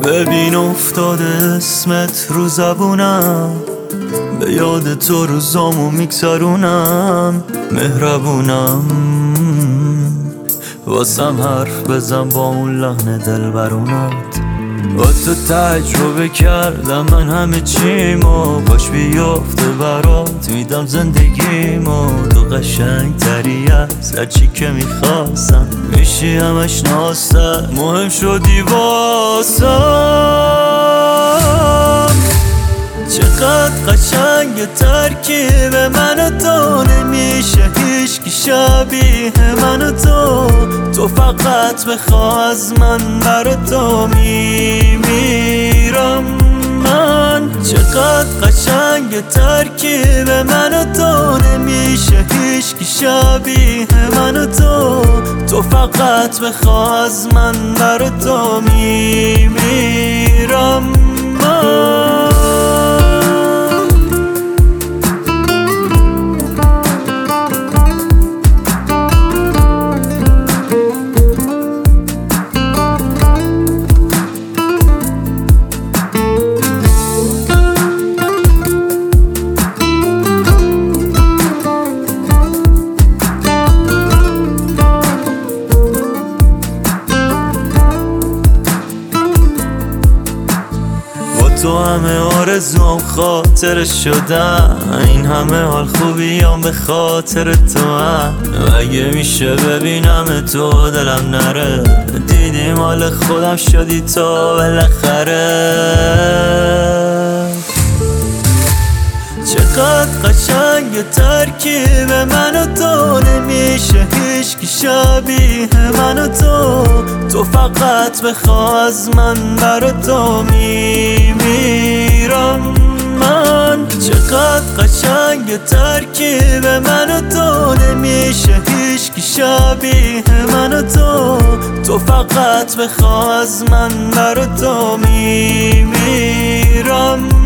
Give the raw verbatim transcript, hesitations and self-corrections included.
ببین افتاده اسمت رو زبونم، به یاد تو روزامو میگذرونم. مهربونم واسم حرف بزن با اون لحن دلبرونت. با تو تجربه کردم من همه چیمو، باش بیافته برات میدم زندگیمو. تو قشنگ تری از هرچی که میخواستم، میشی همش ناستر، مهم شدی واسم. چقدر قشنگ ترکیب من و تو، نمیشه هیچکی شبیه من و تو. تو فقط بخواه از من، برا تو میمیرم من. چقدر قشنگ ترکیب من و تو، نمیشه هیچکی شبیه من و تو. تو فقط بخواه از من، برا تو میمیرم من. تو همه آرزوام خاطر شدن، این همه حال خوبیام به خاطر تو هم. اگه میشه ببینم تو دلم نره، دیدی مال خودم شدی تو بالاخره. چقدر قشنگ ترکیب من و تو، نمیشه هیچکی شبیه من و تو. تو فقط بخواه از من، برا تو میمیرم من. چقدر قشنگ ترکیب من و تو، نمیشه هیچکی شبیه من و تو. تو فقط بخواه از من، برا تو میمیرم.